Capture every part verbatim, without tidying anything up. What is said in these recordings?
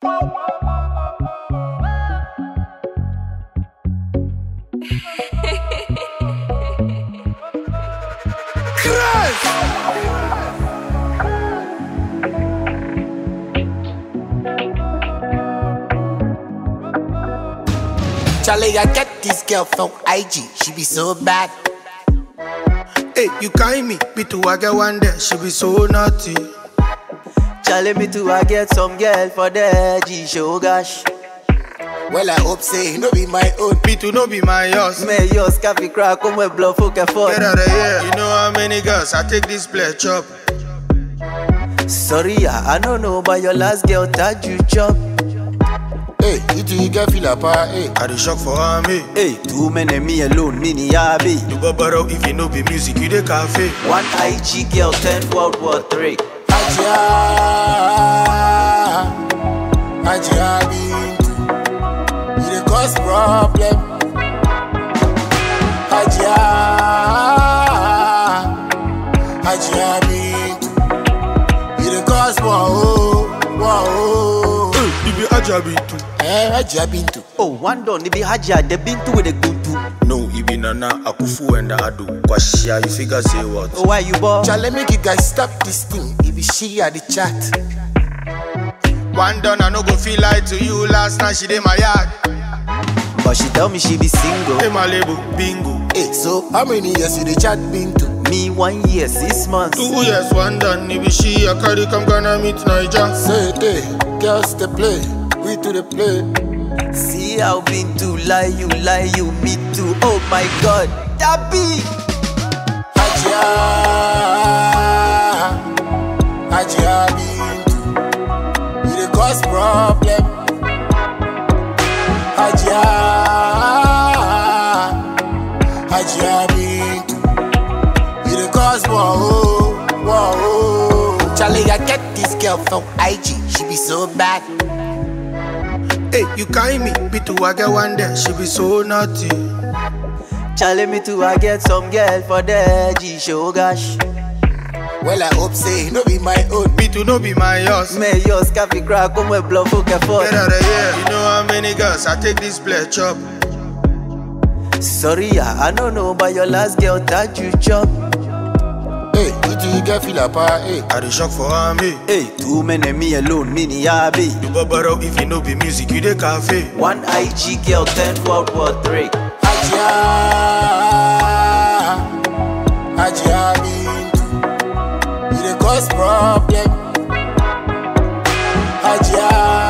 Charlie, I get this girl from I G, she be so bad. Hey, you kind me, me too, I get one there, she be so naughty. Charlie, me too, I get some girl for the G show, gosh. Well, I hope say, no be my own. Me too, no be my yours. Me yours, coffee crack, come with bluff, okay, for. Get out of here, you know how many girls I take this play chop. Sorry, I don't know, but your last girl that you chop. Hey, you do you get feel apart, hey. I dey shock for me. Hey, two men and me alone, mini yabi. You bobber if you know be music, you dey cafe. One I G girl, ten World War Three. Ajia, Ajia Bintu, you dey cause problem. Ajia, Ajia Bintu, you dey cause wow, wow. Hey, you be Ajia Bintu. Eh, Ajia Bintu. Oh, one don, be Haja, the Bintu with the Guntu. No, you be Nana Akufu and Adu. Kwashia, you figure say what? Oh, why you ball? Charlie, make you guys stop this thing. If you she at the chat. One done, I no go feel like to you. Last night she did my yard. But she tell me she be single. Hey, my label, bingo. Hey, so how many years you the chat Bintu? Me one year, six months. Two years, one done. If she a carry, come gonna meet Niger. Say hey, girls to play, we to the play. See how Bintu lie, you lie, you me too. Oh my God, that be Ajia, Ajia Bintu, you dey cause problem. Ajia, Ajia Bintu, you dey cause wow, wow. Charlie, I get this girl from I G, she be so bad. Hey, you kind me, me too, I get one there, she be so naughty. Charlie, me too, I get some girl for the G show, gosh. Well, I hope say, no be my own. Me too, no be my yours. Me yours, coffee crack, come with bluff, okay, for. Get out of here, you know how many girls I take this play chop. Sorry, I don't know, but your last girl that you chop. Hey, you do you get feel apart, hey. I dey shock for me. Hey, two men and me alone, mini yabi. You bobber if you know be music, you dey cafe. One I G girl, ten World War Three. Ajia, Ajia Bintu, you dey cause problem. Ajia,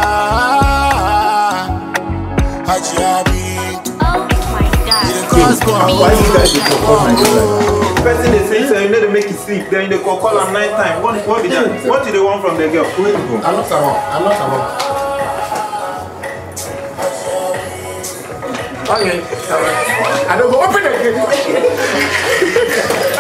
Ajia Bintu, Oh my God. you dey cause problem. Why you guys dey call my girl? Person they say so you need to make it sleep. Then they call call am night time. What what be that? What do they want from the girl? Where you go? I'm not alone. I'm not alone. Okay, I don't go open the gate.